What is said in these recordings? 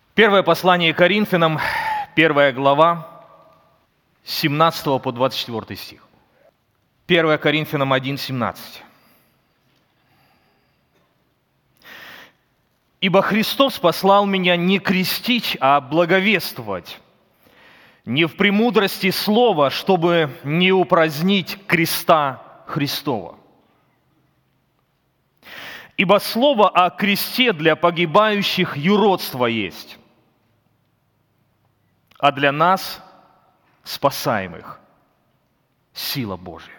Первое послание Коринфянам, 1 глава, с 17 по 24 стих. 1 Коринфянам 1:17. «Ибо Христос послал меня не крестить, а благовествовать, не в премудрости слова, чтобы не упразднить креста Христова. Ибо слово о кресте для погибающих юродство есть, а для нас, спасаемых, сила Божия.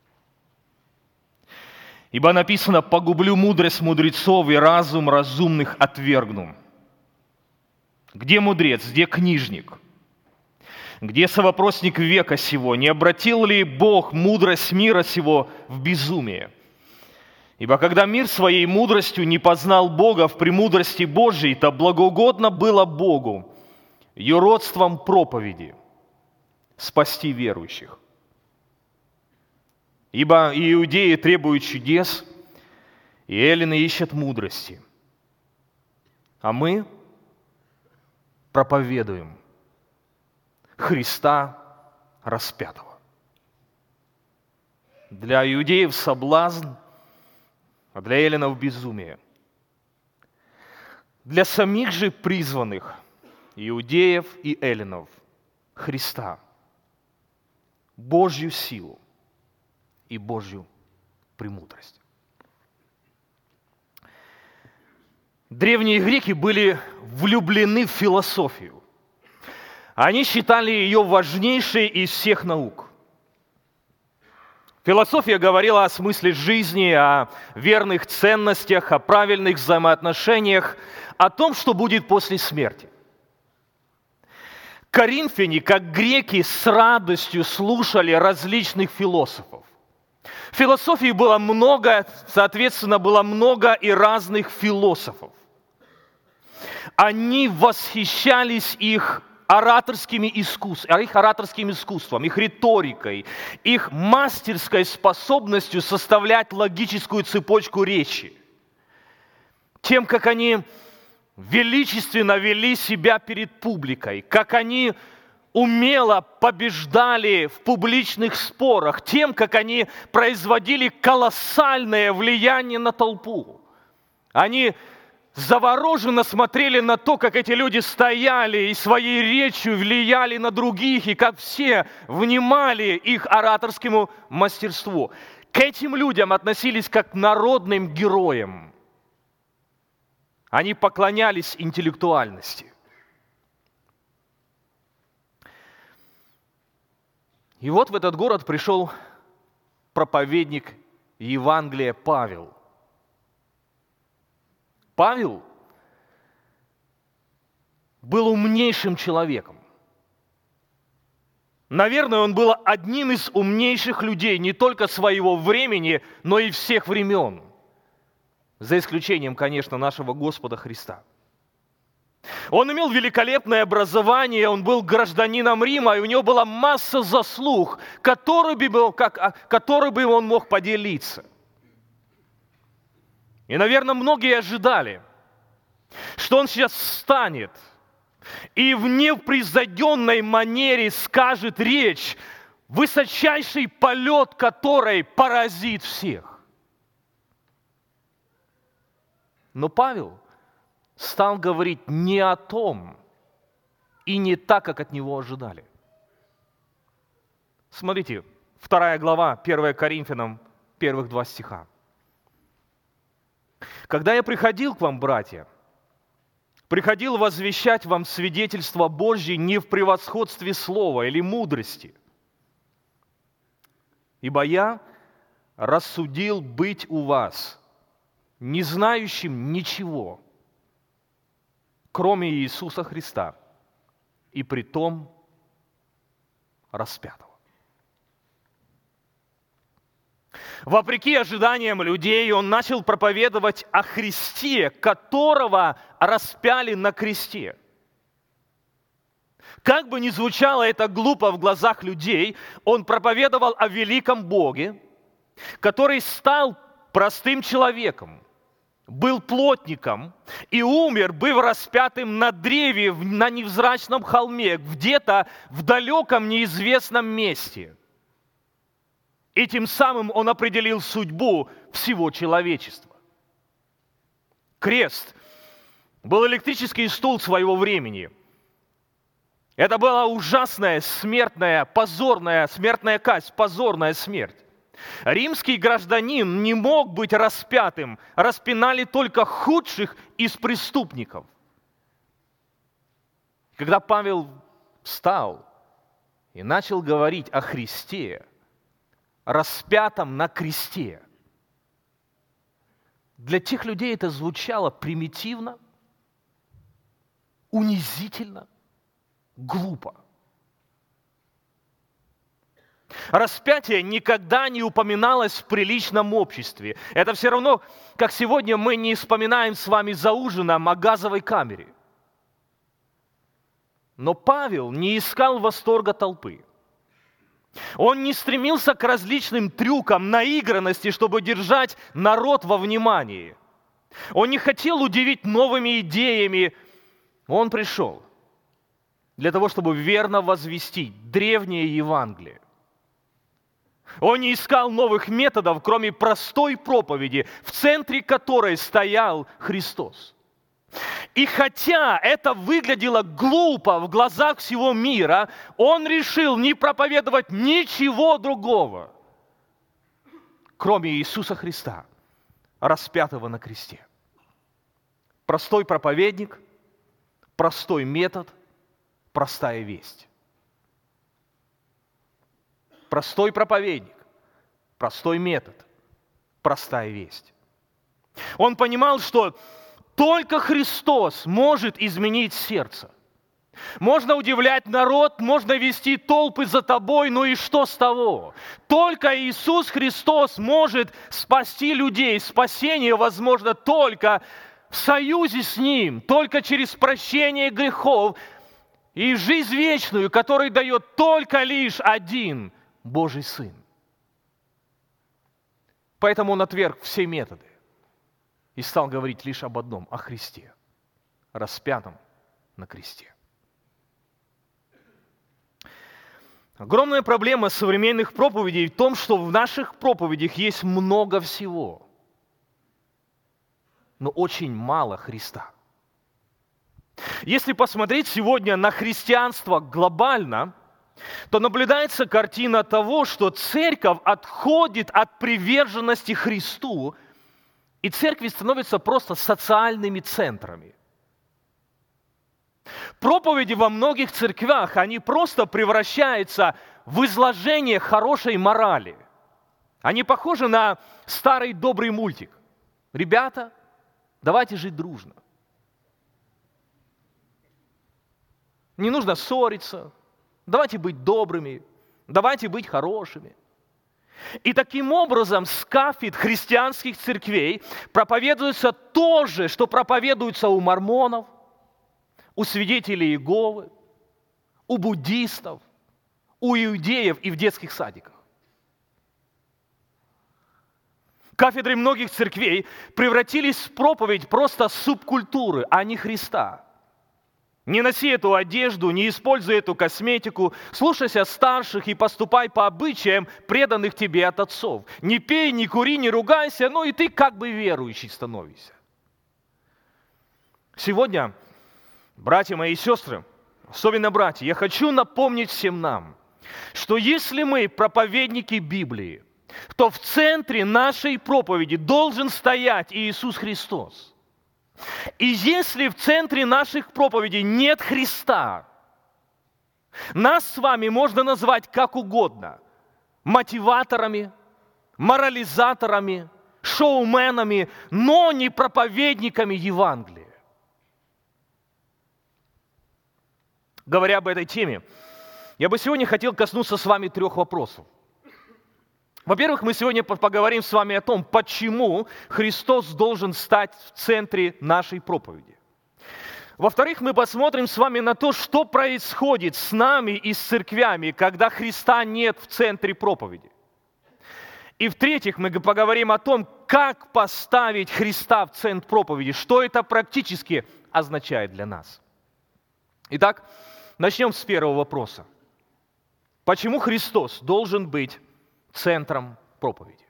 Ибо написано: погублю мудрость мудрецов и разум разумных отвергну. Где мудрец, где книжник? Где совопросник века сего? Не обратил ли Бог мудрость мира сего в безумие? Ибо когда мир своей мудростью не познал Бога в премудрости Божией, то благоугодно было Богу юродством проповеди спасти верующих. Ибо иудеи требуют чудес, и эллины ищут мудрости. А мы проповедуем Христа распятого. Для иудеев соблазн, а для эллинов безумие. Для самих же призванных, иудеев и эллинов, Христа, Божью силу и Божью премудрость. Древние греки были влюблены в философию. Они считали ее важнейшей из всех наук. Философия говорила о смысле жизни, о верных ценностях, о правильных взаимоотношениях, о том, что будет после смерти. Коринфяне, как греки, с радостью слушали различных философов. В философии было много, соответственно, было много и разных философов. Они восхищались их ораторским искусством, их риторикой, их мастерской способностью составлять логическую цепочку речи. Тем, как они величественно вели себя перед публикой, как они умело побеждали в публичных спорах, тем, как они производили колоссальное влияние на толпу. Они завороженно смотрели на то, как эти люди стояли и своей речью влияли на других, и как все внимали их ораторскому мастерству. К этим людям относились как к народным героям. Они поклонялись интеллектуальности. И вот в этот город пришел проповедник Евангелия Павел. Павел был умнейшим человеком. Наверное, он был одним из умнейших людей не только своего времени, но и всех времен. За исключением, конечно, нашего Господа Христа. Он имел великолепное образование, он был гражданином Рима, и у него была масса заслуг, которыми бы он мог поделиться. И, наверное, многие ожидали, что он сейчас встанет и в непревзойденной манере скажет речь, высочайший полет которой поразит всех. Но Павел стал говорить не о том и не так, как от него ожидали. Смотрите, 2 глава, 1 Коринфянам, первых 2 стиха. «Когда я приходил к вам, братья, приходил возвещать вам свидетельство Божье не в превосходстве слова или мудрости, ибо я рассудил быть у вас не знающим ничего, кроме Иисуса Христа, и притом распятого». Вопреки ожиданиям людей, он начал проповедовать о Христе, которого распяли на кресте. Как бы ни звучало это глупо в глазах людей, он проповедовал о великом Боге, который стал простым человеком, был плотником и умер, быв распятым на древе на невзрачном холме, где-то в далеком неизвестном месте. И тем самым он определил судьбу всего человечества. Крест был электрический стул своего времени. Это была ужасная, смертная, позорная, смертная казнь, позорная смерть. Римский гражданин не мог быть распятым, распинали только худших из преступников. Когда Павел встал и начал говорить о Христе, распятом на кресте, для тех людей это звучало примитивно, унизительно, глупо. Распятие никогда не упоминалось в приличном обществе. Это все равно, как сегодня мы не вспоминаем с вами за ужином о газовой камере. Но Павел не искал восторга толпы. Он не стремился к различным трюкам, наигранности, чтобы держать народ во внимании. Он не хотел удивить новыми идеями. Он пришел для того, чтобы верно возвестить древнее Евангелие. Он не искал новых методов, кроме простой проповеди, в центре которой стоял Христос. И хотя это выглядело глупо в глазах всего мира, он решил не проповедовать ничего другого, кроме Иисуса Христа, распятого на кресте. Простой проповедник, простой метод, простая весть. Простой проповедник, простой метод, простая весть. Он понимал, что только Христос может изменить сердце. Можно удивлять народ, можно вести толпы за тобой, но и что с того? Только Иисус Христос может спасти людей. Спасение возможно только в союзе с Ним, только через прощение грехов и жизнь вечную, которую дает только лишь один Божий Сын. Поэтому Он отверг все методы и стал говорить лишь об одном, о Христе, распятом на кресте. Огромная проблема современных проповедей в том, что в наших проповедях есть много всего, но очень мало Христа. Если посмотреть сегодня на христианство глобально, то наблюдается картина того, что церковь отходит от приверженности Христу, и церкви становятся просто социальными центрами. Проповеди во многих церквях, они просто превращаются в изложение хорошей морали. Они похожи на старый добрый мультик. Ребята, давайте жить дружно. Не нужно ссориться. Давайте быть добрыми, давайте быть хорошими. И таким образом с кафедр христианских церквей проповедуется то же, что проповедуется у мормонов, у свидетелей Иеговы, у буддистов, у иудеев и в детских садиках. Кафедры многих церквей превратились в проповедь просто субкультуры, а не Христа. Не носи эту одежду, не используй эту косметику, слушайся старших и поступай по обычаям, преданных тебе от отцов. Не пей, не кури, не ругайся, но и ты как бы верующий становишься. Сегодня, братья мои и сестры, особенно братья, я хочу напомнить всем нам, что если мы проповедники Библии, то в центре нашей проповеди должен стоять Иисус Христос. И если в центре наших проповедей нет Христа, нас с вами можно назвать как угодно. Мотиваторами, морализаторами, шоуменами, но не проповедниками Евангелия. Говоря об этой теме, я бы сегодня хотел коснуться с вами 3 вопросов. Во-первых, мы сегодня поговорим с вами о том, почему Христос должен стать в центре нашей проповеди. Во-вторых, мы посмотрим с вами на то, что происходит с нами и с церквями, когда Христа нет в центре проповеди. И в-третьих, мы поговорим о том, как поставить Христа в центр проповеди, что это практически означает для нас. Итак, начнем с первого вопроса. Почему Христос должен быть центром проповеди?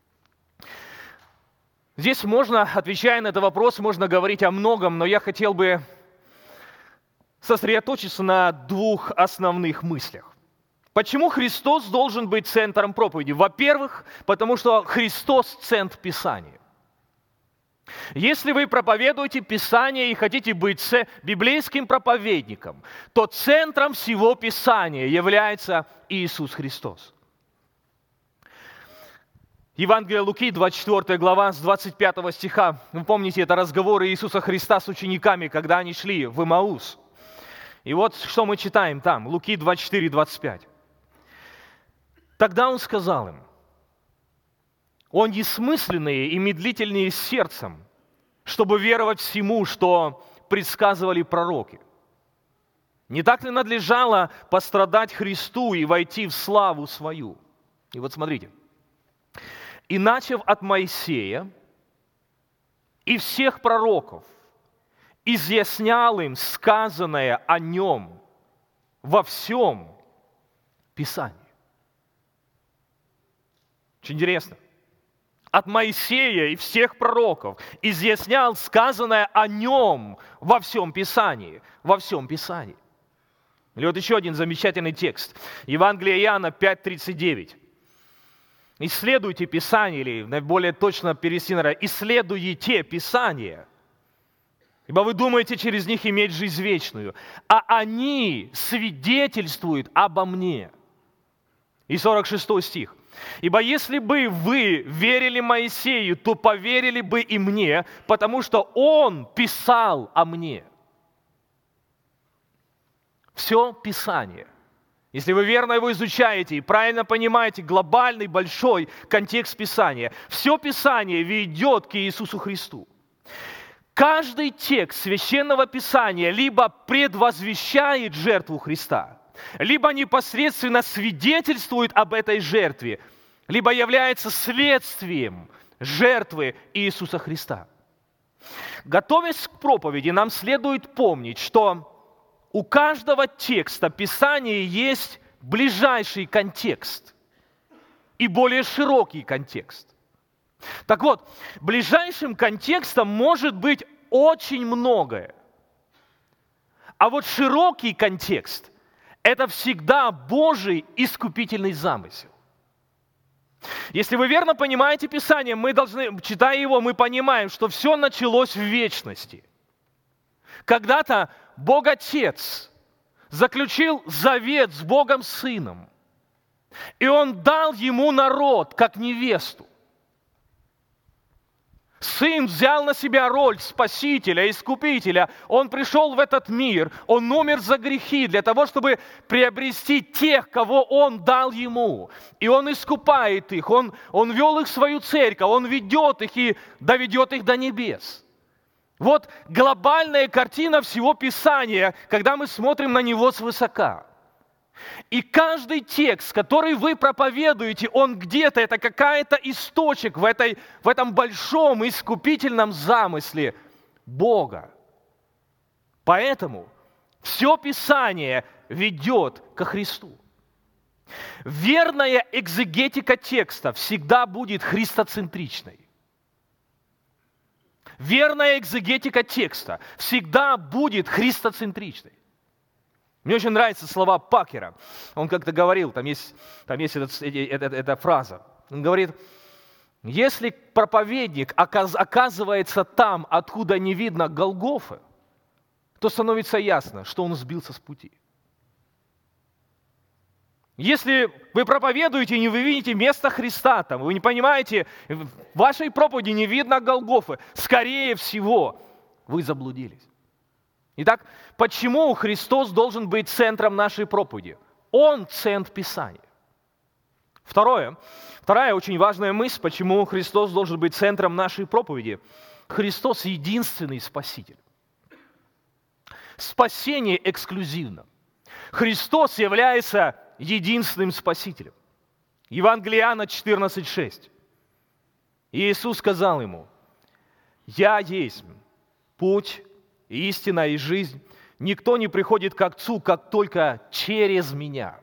Здесь можно, отвечая на этот вопрос, можно говорить о многом, но я хотел бы сосредоточиться на двух основных мыслях. Почему Христос должен быть центром проповеди? Во-первых, потому что Христос – центр Писания. Если вы проповедуете Писание и хотите быть библейским проповедником, то центром всего Писания является Иисус Христос. Евангелие Луки, 24 глава, с 25 стиха. Вы помните, это разговоры Иисуса Христа с учениками, когда они шли в Имаус. И вот что мы читаем там, Луки 24, 25. Тогда Он сказал им: «О несмысленные и медлительные сердцем, чтобы веровать всему, что предсказывали пророки. Не так ли надлежало пострадать Христу и войти в славу свою?» И вот смотрите. «И начав от Моисея и всех пророков, изъяснял им сказанное о Нем во всем Писании». Очень интересно. От Моисея и всех пророков изъяснял сказанное о Нем во всем Писании. Во всем Писании. Или вот еще один замечательный текст. Евангелие Иоанна 5:39. «Исследуйте Писание», или более точно перевести, «исследуйте Писание, ибо вы думаете через них иметь жизнь вечную, а они свидетельствуют обо мне». И 46 стих. «Ибо если бы вы верили Моисею, то поверили бы и мне, потому что он писал о мне». Все Писание. Если вы верно его изучаете и правильно понимаете глобальный, большой контекст Писания, все Писание ведет к Иисусу Христу. Каждый текст Священного Писания либо предвозвещает жертву Христа, либо непосредственно свидетельствует об этой жертве, либо является следствием жертвы Иисуса Христа. Готовясь к проповеди, нам следует помнить, что у каждого текста Писания есть ближайший контекст и более широкий контекст. Так вот, ближайшим контекстом может быть очень многое. А вот широкий контекст – это всегда Божий искупительный замысел. Если вы верно понимаете Писание, мы должны, читая его, мы понимаем, что все началось в вечности. Когда-то Бог Отец заключил завет с Богом Сыном, и Он дал ему народ, как невесту. Сын взял на себя роль Спасителя, Искупителя. Он пришел в этот мир, Он умер за грехи для того, чтобы приобрести тех, кого Он дал Ему. И Он искупает их, Он вел их в свою церковь, Он ведет их и доведет их до небес. Вот глобальная картина всего Писания, когда мы смотрим на него свысока. И каждый текст, который вы проповедуете, он где-то, это какая-то источник в этом большом искупительном замысле Бога. Поэтому все Писание ведет ко Христу. Верная экзегетика текста всегда будет христоцентричной. Верная экзегетика текста всегда будет христоцентричной. Мне очень нравятся слова Пакера. Он как-то говорил, там есть эта фраза. Он говорит: если проповедник оказывается там, откуда не видно Голгофы, то становится ясно, что он сбился с пути. Если вы проповедуете и вы видите место Христа там, вы не понимаете, в вашей проповеди не видно Голгофы, скорее всего, вы заблудились. Итак, почему Христос должен быть центром нашей проповеди? Он центр Писания. Вторая очень важная мысль, почему Христос должен быть центром нашей проповеди. Христос единственный Спаситель. Спасение эксклюзивно. Христос является единственным Спасителем. Евангелие Иоанна 14:6. И Иисус сказал ему: «Я есть путь, истина и жизнь. Никто не приходит к Отцу, как только через Меня».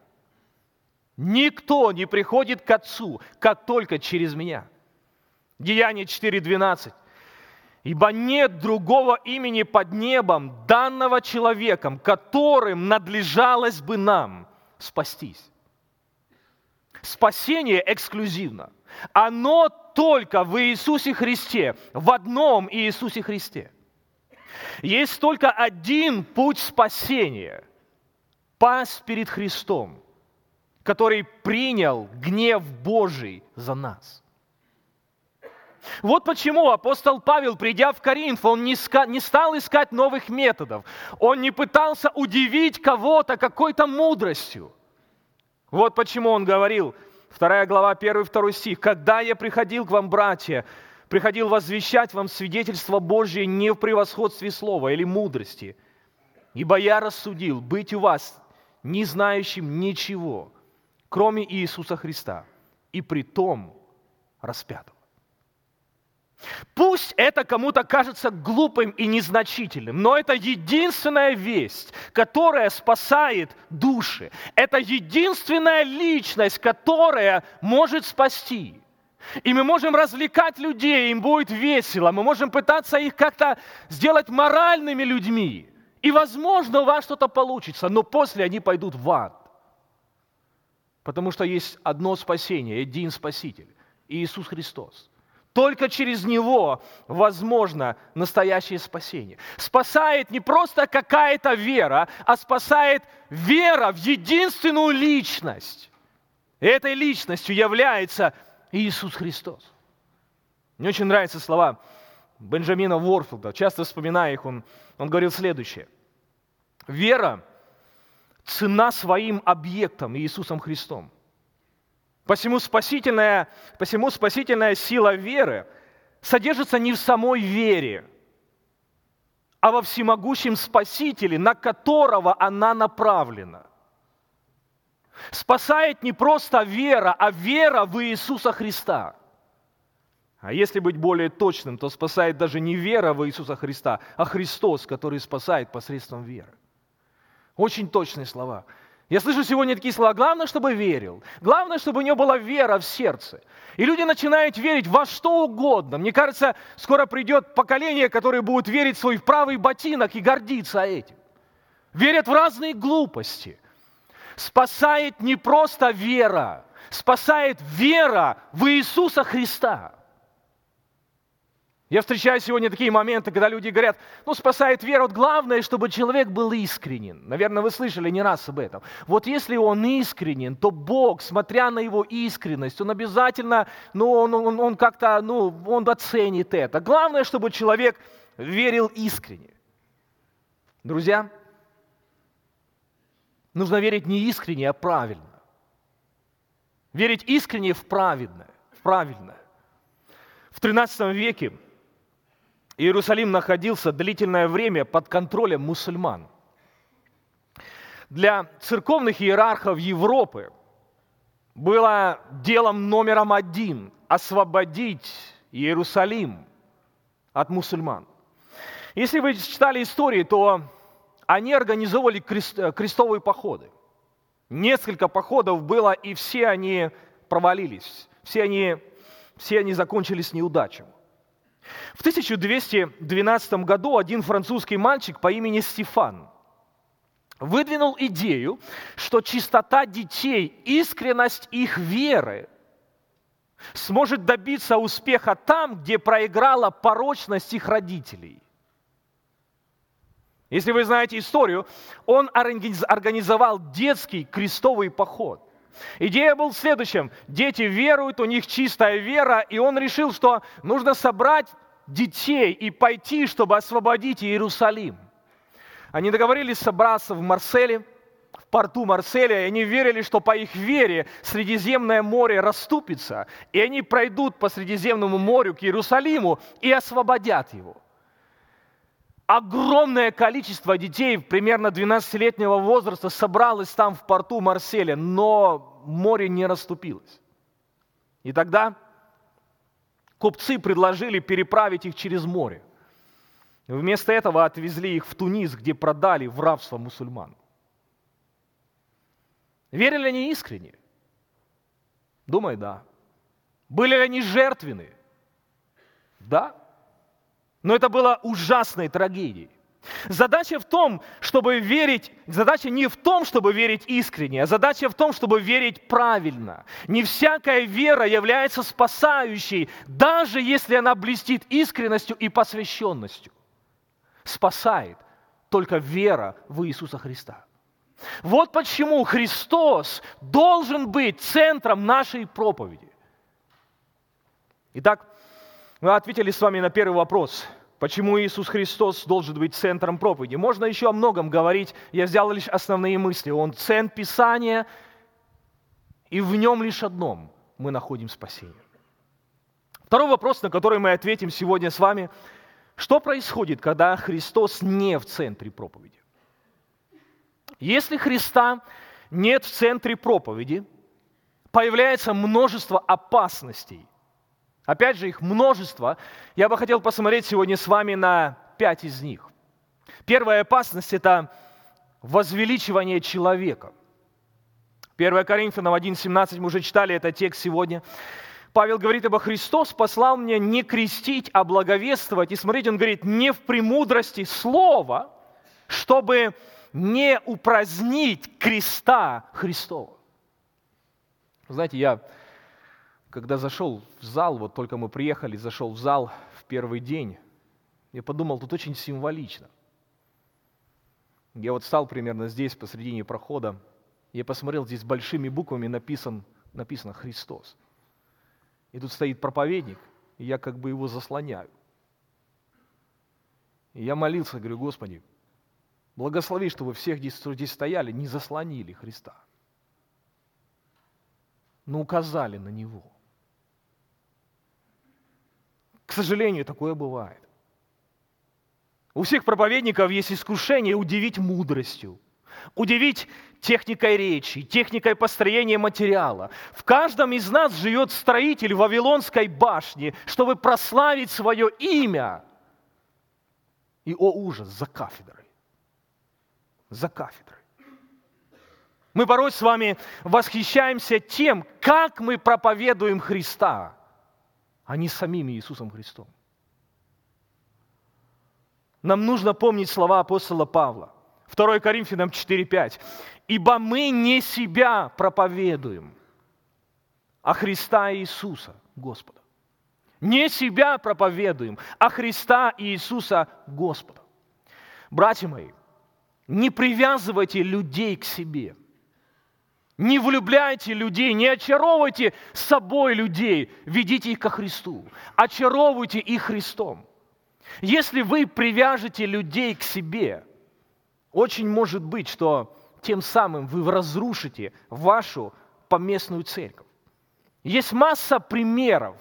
Никто не приходит к Отцу, как только через Меня. Деяние 4:12. «Ибо нет другого имени под небом, данного человеком, которым надлежалось бы нам спастись». Спасение эксклюзивно. Оно только в Иисусе Христе, в одном Иисусе Христе. Есть только один путь спасения – пасть перед Христом, который принял гнев Божий за нас. Вот почему апостол Павел, придя в Коринф, он не стал искать новых методов. Он не пытался удивить кого-то какой-то мудростью. Вот почему он говорил, 2 глава, 1-2 стих: «Когда я приходил к вам, братья, приходил возвещать вам свидетельство Божие не в превосходстве слова или мудрости, ибо я рассудил быть у вас не знающим ничего, кроме Иисуса Христа, и притом распятого». Пусть это кому-то кажется глупым и незначительным, но это единственная весть, которая спасает души. Это единственная личность, которая может спасти. И мы можем развлекать людей, им будет весело, мы можем пытаться их как-то сделать моральными людьми. И, возможно, у вас что-то получится, но после они пойдут в ад. Потому что есть одно спасение, один Спаситель – Иисус Христос. Только через Него возможно настоящее спасение. Спасает не просто какая-то вера, а спасает вера в единственную личность. И этой личностью является Иисус Христос. Мне очень нравятся слова Бенджамина Уорфилда. Часто вспоминая их, он говорил следующее. Вера ценна своим объектом, Иисусом Христом. Посему спасительная сила веры содержится не в самой вере, а во всемогущем Спасителе, на которого она направлена. Спасает не просто вера, а вера в Иисуса Христа. А если быть более точным, то спасает даже не вера в Иисуса Христа, а Христос, который спасает посредством веры. Очень точные слова. Я слышу сегодня такие слова: главное, чтобы верил. Главное, чтобы у него была вера в сердце. И люди начинают верить во что угодно. Мне кажется, скоро придет поколение, которое будет верить в свой правый ботинок и гордиться этим. Верят в разные глупости. Спасает не просто вера, спасает вера в Иисуса Христа. Я встречаю сегодня такие моменты, когда люди говорят: спасает вера. Вот главное, чтобы человек был искренен. Наверное, вы слышали не раз об этом. Вот если он искренен, то Бог, смотря на его искренность, он обязательно, он как-то, он оценит это. Главное, чтобы человек верил искренне. Друзья, нужно верить не искренне, а правильно. Верить искренне в праведное. В 13 веке Иерусалим находился длительное время под контролем мусульман. Для церковных иерархов Европы было делом номером один освободить Иерусалим от мусульман. Если вы читали истории, то они организовывали крестовые походы. Несколько походов было, и все они провалились. Все они закончились неудачей. В 1212 году один французский мальчик по имени Стефан выдвинул идею, что чистота детей, искренность их веры сможет добиться успеха там, где проиграла порочность их родителей. Если вы знаете историю, он организовал детский крестовый поход. Идея была в следующем. Дети веруют, у них чистая вера, и он решил, что нужно собрать детей и пойти, чтобы освободить Иерусалим. Они договорились собраться в Марселе, в порту Марселя, и они верили, что по их вере Средиземное море расступится, и они пройдут по Средиземному морю к Иерусалиму и освободят его. Огромное количество детей, примерно 12-летнего возраста, собралось там в порту Марселя, но море не расступилось. И тогда купцы предложили переправить их через море. Вместо этого отвезли их в Тунис, где продали в рабство мусульман. Верили они искренне? Думаю, да. Были ли они жертвенны? Да. Но это было ужасной трагедией. Задача не в том, чтобы верить искренне, а задача в том, чтобы верить правильно. Не всякая вера является спасающей, даже если она блестит искренностью и посвященностью. Спасает только вера в Иисуса Христа. Вот почему Христос должен быть центром нашей проповеди. Итак, мы ответили с вами на первый вопрос. Почему Иисус Христос должен быть центром проповеди? Можно еще о многом говорить, я взял лишь основные мысли. Он центр Писания, и в нем лишь одном мы находим спасение. Второй вопрос, на который мы ответим сегодня с вами. Что происходит, когда Христос не в центре проповеди? Если Христа нет в центре проповеди, появляется множество опасностей. Опять же, их множество. Я бы хотел посмотреть сегодня с вами на 5 из них. Первая опасность – это возвеличивание человека. 1 Коринфянам 1:17, мы уже читали этот текст сегодня. Павел говорит, ибо Христос послал мне не крестить, а благовествовать. И смотрите, он говорит, не в премудрости слова, чтобы не упразднить креста Христова. Знаете, я, когда зашел в зал, вот только мы приехали, зашел в зал в первый день, я подумал, тут очень символично. Я вот стал примерно здесь, посредине прохода, я посмотрел, здесь большими буквами написано «Христос». И тут стоит проповедник, и я как бы его заслоняю. И я молился, говорю, Господи, благослови, чтобы всех здесь стояли, не заслонили Христа, но указали на Него. К сожалению, такое бывает. У всех проповедников есть искушение удивить мудростью, удивить техникой речи, техникой построения материала. В каждом из нас живет строитель Вавилонской башни, чтобы прославить свое имя. И, о ужас, за кафедрой. За кафедрой. Мы порой с вами восхищаемся тем, как мы проповедуем Христа, а не самим Иисусом Христом. Нам нужно помнить слова апостола Павла. 2 Коринфянам 4:5. «Ибо мы не себя проповедуем, а Христа Иисуса, Господа». Не себя проповедуем, а Христа Иисуса, Господа. Братья мои, не привязывайте людей к себе. Не влюбляйте людей, не очаровывайте собой людей, ведите их ко Христу. Очаровывайте их Христом. Если вы привяжете людей к себе, очень может быть, что тем самым вы разрушите вашу поместную церковь. Есть масса примеров,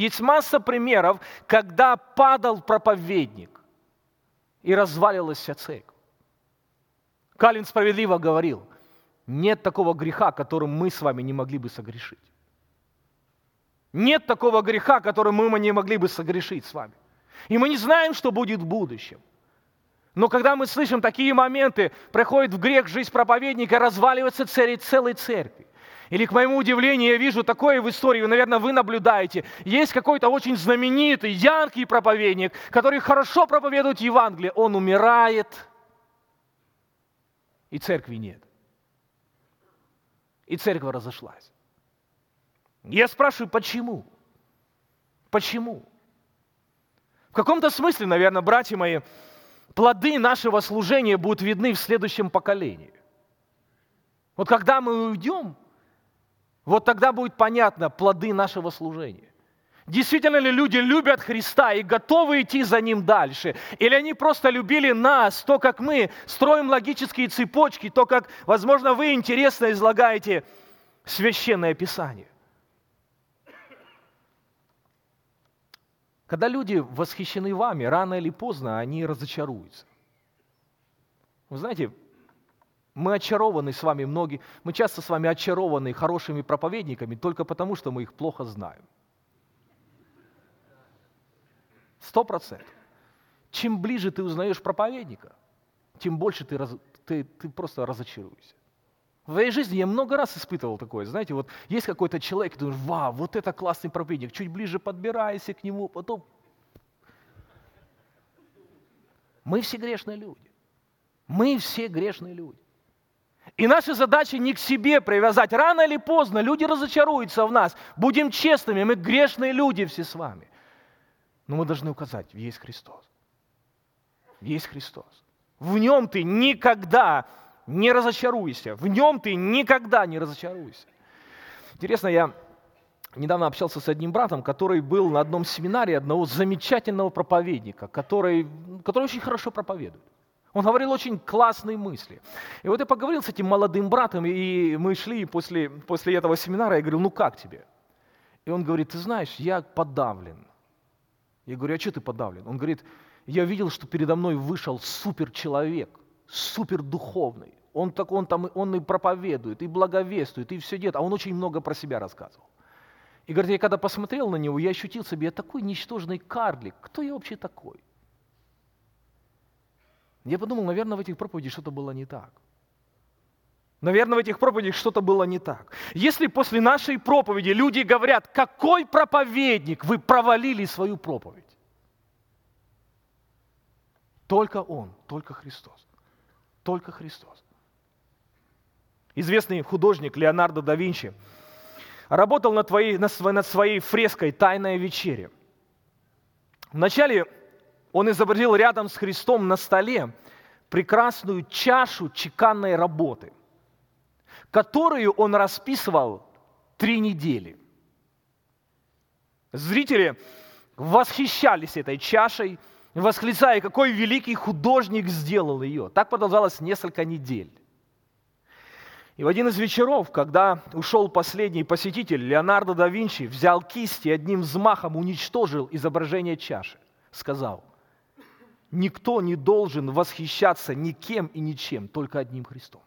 когда падал проповедник и развалилась вся церковь. Калвин справедливо говорил, нет такого греха, которым мы с вами не могли бы согрешить. Нет такого греха, которым мы не могли бы согрешить с вами. И мы не знаем, что будет в будущем. Но когда мы слышим такие моменты, приходит в грех жизнь проповедника, разваливается целой церкви. Или, к моему удивлению, я вижу такое в истории, наверное, вы наблюдаете. Есть какой-то очень знаменитый, яркий проповедник, который хорошо проповедует Евангелие. Он умирает, и церкви нет. И церковь разошлась. Я спрашиваю, почему? Почему? В каком-то смысле, наверное, братья мои, плоды нашего служения будут видны в следующем поколении. Вот когда мы уйдем, вот тогда будет понятно плоды нашего служения. Действительно ли люди любят Христа и готовы идти за Ним дальше? Или они просто любили нас, то, как мы строим логические цепочки, то, как, возможно, вы интересно излагаете Священное Писание? Когда люди восхищены вами, рано или поздно они разочаруются. Вы знаете, Мы очарованы с вами мы часто с вами очарованы хорошими проповедниками только потому, что мы их плохо знаем. 100%. Чем ближе ты узнаешь проповедника, тем больше ты просто разочаруешься. В своей жизни я много раз испытывал такое. Знаете, вот есть какой-то человек, и думаешь, вау, вот это классный проповедник. Чуть ближе подбираешься к нему, потом... Мы все грешные люди. Мы все грешные люди. И наша задача не к себе привязать. Рано или поздно люди разочаруются в нас. Будем честными, мы грешные люди все с вами. Но мы должны указать, есть Христос. Есть Христос. В Нем ты никогда не разочаруйся. В Нем ты никогда не разочаруйся. Интересно, я недавно общался с одним братом, который был на одном семинаре одного замечательного проповедника, который очень хорошо проповедует. Он говорил очень классные мысли. И вот я поговорил с этим молодым братом, и мы шли после этого семинара, я говорю, ну как тебе? И он говорит, ты знаешь, я подавлен. Я говорю, а что ты подавлен? Он говорит, я видел, что передо мной вышел суперчеловек, супердуховный. Он и проповедует, и благовествует, и все делает, а он очень много про себя рассказывал. И говорит, я когда посмотрел на него, я ощутил себе, я такой ничтожный карлик, кто я вообще такой? Я подумал, наверное, в этих проповедях что-то было не так. Наверное, в этих проповедях что-то было не так. Если после нашей проповеди люди говорят, какой проповедник, вы провалили свою проповедь. Только Он, только Христос. Только Христос. Известный художник Леонардо да Винчи работал над своей фреской «Тайная вечеря». Вначале он изобразил рядом с Христом на столе прекрасную чашу чеканной работы, которую он расписывал 3 недели. Зрители восхищались этой чашей, восклицая, какой великий художник сделал ее. Так продолжалось несколько недель. И в один из вечеров, когда ушел последний посетитель, Леонардо да Винчи взял кисть и одним взмахом уничтожил изображение чаши. Сказал, никто не должен восхищаться никем и ничем, только одним Христом.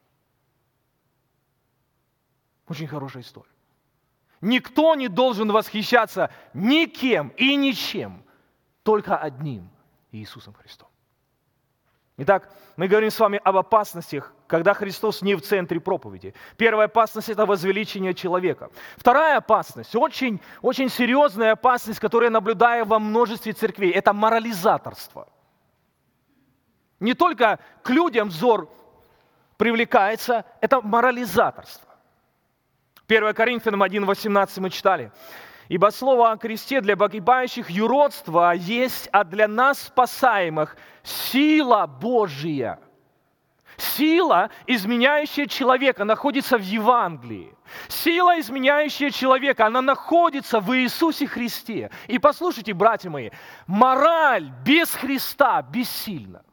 Очень хорошая история. Никто не должен восхищаться никем и ничем, только одним Иисусом Христом. Итак, мы говорим с вами об опасностях, когда Христос не в центре проповеди. Первая опасность – это возвеличение человека. Вторая опасность, очень, очень серьезная опасность, которую я наблюдаю во множестве церквей, это морализаторство. Не только к людям взор привлекается, это морализаторство. 1 Коринфянам 1:18 мы читали. «Ибо слово о кресте для погибающих юродство есть, а для нас спасаемых сила Божия». Сила, изменяющая человека, находится в Евангелии. Сила, изменяющая человека, она находится в Иисусе Христе. И послушайте, братья мои, мораль без Христа бессильна.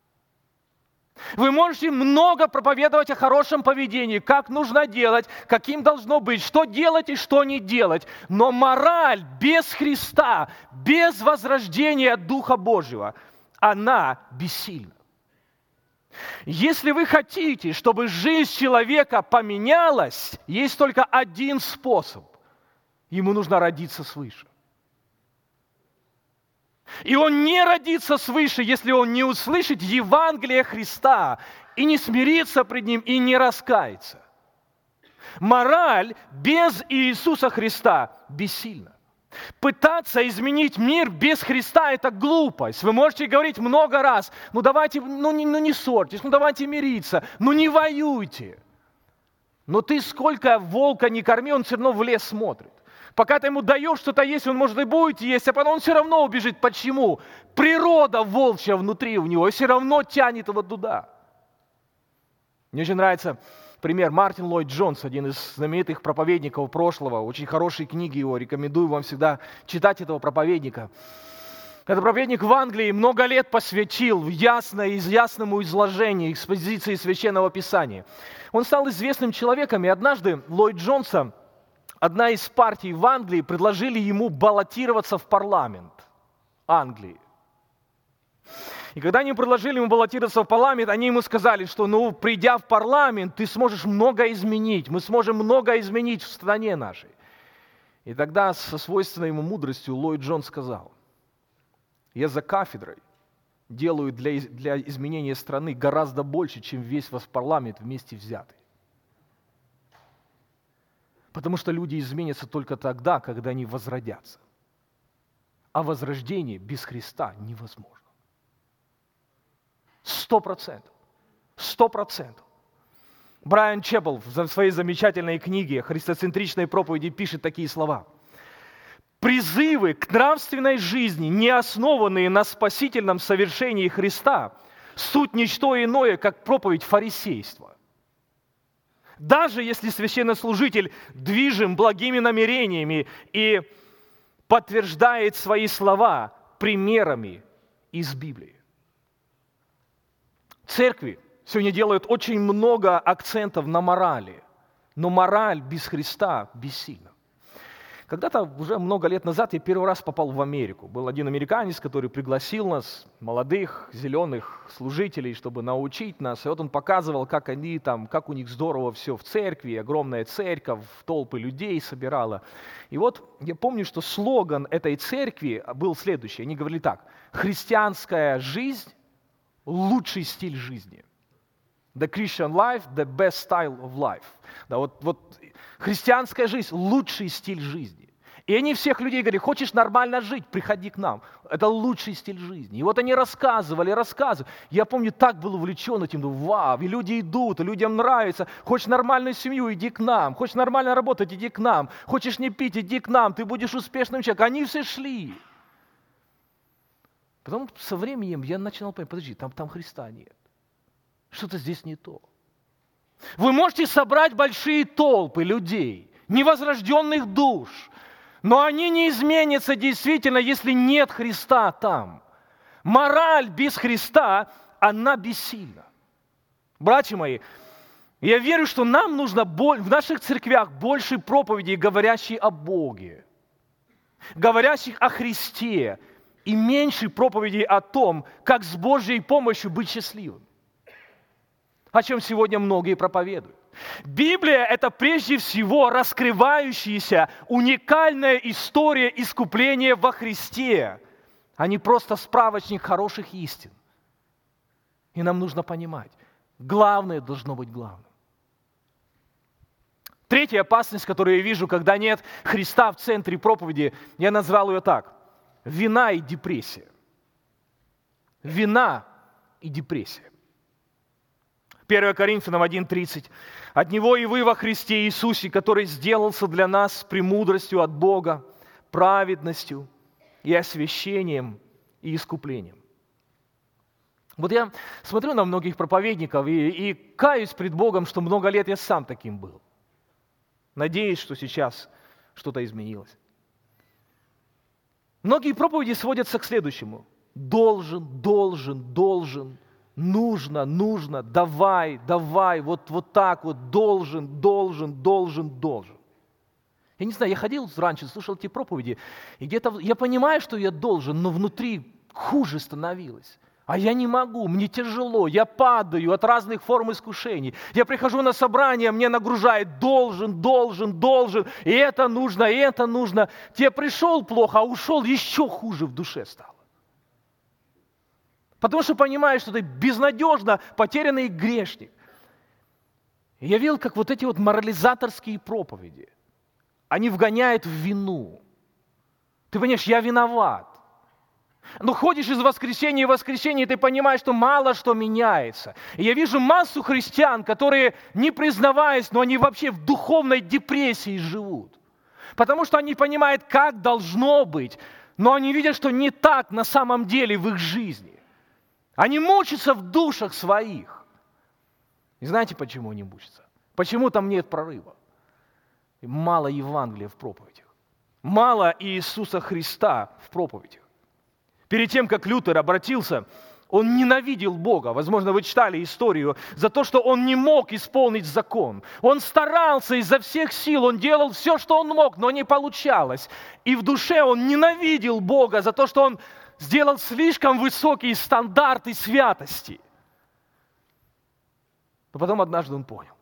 Вы можете много проповедовать о хорошем поведении, как нужно делать, каким должно быть, что делать и что не делать. Но мораль без Христа, без возрождения Духа Божьего, она бессильна. Если вы хотите, чтобы жизнь человека поменялась, есть только один способ. Ему нужно родиться свыше. И он не родится свыше, если он не услышит Евангелие Христа и не смирится пред Ним и не раскается. Мораль без Иисуса Христа бессильна. Пытаться изменить мир без Христа – это глупость. Вы можете говорить много раз, давайте, не ссорьтесь, давайте мириться, не воюйте. Но ты сколько волка не корми, он все равно в лес смотрит. Пока ты ему даешь что-то есть, он, может, и будет есть, а потом он все равно убежит. Почему? Природа волчья внутри у него, и все равно тянет его туда. Мне очень нравится пример Мартин Ллойд Джонс, один из знаменитых проповедников прошлого. Очень хорошие книги его, рекомендую вам всегда читать этого проповедника. Этот проповедник в Англии много лет посвятил ясному изложению экспозиции Священного Писания. Он стал известным человеком, и однажды Ллойд Джонса, одна из партий в Англии, предложили ему баллотироваться в парламент Англии. И когда они предложили ему баллотироваться в парламент, они ему сказали, что, придя в парламент, ты сможешь много изменить, мы сможем много изменить в стране нашей. И тогда со свойственной ему мудростью Ллойд Джонс сказал: я за кафедрой делаю для изменения страны гораздо больше, чем весь ваш парламент вместе взятый. Потому что люди изменятся только тогда, когда они возродятся. А возрождение без Христа невозможно. 100%. 100%. Брайан Чеппел в своей замечательной книге «Христоцентричной проповеди» пишет такие слова. Призывы к нравственной жизни, не основанные на спасительном совершении Христа, суть не что иное, как проповедь фарисейства. Даже если священнослужитель движим благими намерениями и подтверждает свои слова примерами из Библии. Церкви сегодня делают очень много акцентов на морали, но мораль без Христа бессильна. Когда-то, уже много лет назад, я первый раз попал в Америку. Был один американец, который пригласил нас, молодых, зеленых служителей, чтобы научить нас. И вот он показывал, как они там, как у них здорово все в церкви, огромная церковь, толпы людей собирала. И вот я помню, что слоган этой церкви был следующий. Они говорили так: христианская жизнь – лучший стиль жизни. The Christian life, the best style of life. Да, вот христианская жизнь – лучший стиль жизни. И они всех людей говорили: хочешь нормально жить, приходи к нам. Это лучший стиль жизни. И вот они рассказывали. Я помню, так был увлечен этим, вау, и люди идут, и людям нравится. Хочешь нормальную семью, иди к нам. Хочешь нормально работать, иди к нам. Хочешь не пить, иди к нам, ты будешь успешным человеком. Они все шли. Потом со временем я начинал понимать: подожди, там Христа нет. Что-то здесь не то. Вы можете собрать большие толпы людей, невозрожденных душ, но они не изменятся действительно, если нет Христа там. Мораль без Христа, она бессильна. Братья мои, я верю, что нам нужно в наших церквях больше проповедей, говорящих о Боге, говорящих о Христе, и меньше проповедей о том, как с Божьей помощью быть счастливым. О чем сегодня многие проповедуют. Библия – это прежде всего раскрывающаяся уникальная история искупления во Христе, а не просто справочник хороших истин. И нам нужно понимать, главное должно быть главным. Третья опасность, которую я вижу, когда нет Христа в центре проповеди, я назвал ее так: вина и депрессия. Вина и депрессия. 1 Коринфянам 1:30. «От Него и вы во Христе Иисусе, который сделался для нас премудростью от Бога, праведностью и освящением и искуплением». Вот я смотрю на многих проповедников и каюсь пред Богом, что много лет я сам таким был. Надеюсь, что сейчас что-то изменилось. Многие проповеди сводятся к следующему: должен, нужно, давай, вот так вот, должен. Я не знаю, я ходил раньше, слушал эти проповеди, и где-то я понимаю, что я должен, но внутри хуже становилось. А я не могу, мне тяжело, я падаю от разных форм искушений. Я прихожу на собрание, мне нагружает должен, и это нужно. Тебе пришел плохо, а ушел еще хуже в душе стало. Потому что понимаешь, что ты безнадежно потерянный грешник. И я видел, как вот эти вот морализаторские проповеди, они вгоняют в вину. Ты понимаешь, я виноват. Но ходишь из воскресенья в воскресенье, и ты понимаешь, что мало что меняется. И я вижу массу христиан, которые, не признаваясь, но они вообще в духовной депрессии живут. Потому что они понимают, как должно быть, но они видят, что не так на самом деле в их жизни. Они мучатся в душах своих. И знаете, почему они мучатся? Почему там нет прорыва? Мало Евангелия в проповедях. Мало Иисуса Христа в проповедях. Перед тем, как Лютер обратился, он ненавидел Бога. Возможно, вы читали историю за то, что он не мог исполнить закон. Он старался изо всех сил, он делал все, что он мог, но не получалось. И в душе он ненавидел Бога за то, что он сделал слишком высокие стандарты святости. Но потом однажды он понял,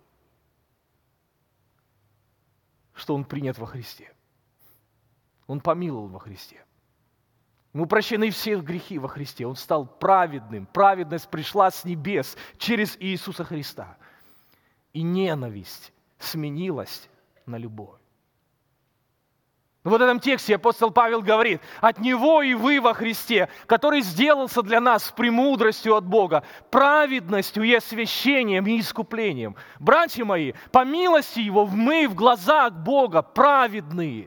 что он принят во Христе. Он помиловал во Христе. Ему прощены все грехи во Христе. Он стал праведным. Праведность пришла с небес через Иисуса Христа. И ненависть сменилась на любовь. В этом тексте апостол Павел говорит: от Него и вы во Христе, который сделался для нас премудростью от Бога, праведностью и освящением и искуплением. Братья мои, по милости Его мы в глазах Бога праведные.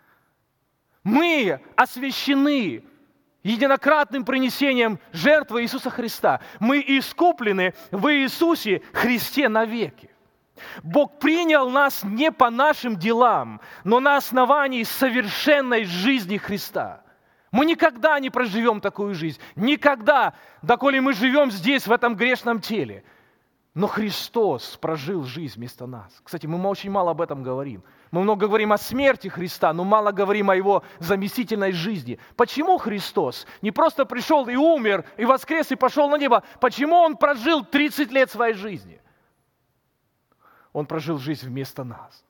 Мы освящены единократным принесением жертвы Иисуса Христа. Мы искуплены в Иисусе Христе навеки. Бог принял нас не по нашим делам, но на основании совершенной жизни Христа. Мы никогда не проживем такую жизнь. Никогда, доколе мы живем здесь, в этом грешном теле. Но Христос прожил жизнь вместо нас. Кстати, мы очень мало об этом говорим. Мы много говорим о смерти Христа, но мало говорим о Его заместительной жизни. Почему Христос не просто пришел и умер, и воскрес, и пошел на небо? Почему Он прожил 30 лет своей жизни? Он прожил жизнь вместо нас.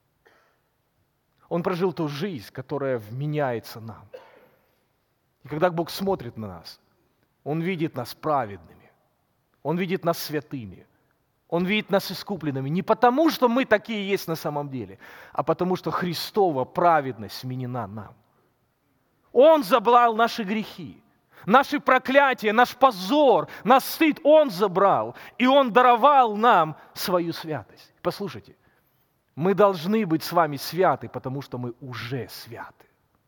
Он прожил ту жизнь, которая вменяется нам. И когда Бог смотрит на нас, Он видит нас праведными. Он видит нас святыми. Он видит нас искупленными не потому, что мы такие есть на самом деле, а потому, что Христова праведность сменена нам. Он забрал наши грехи, наши проклятия, наш позор, наш стыд Он забрал, и Он даровал нам свою святость. Послушайте, мы должны быть с вами святы, потому что мы уже святы.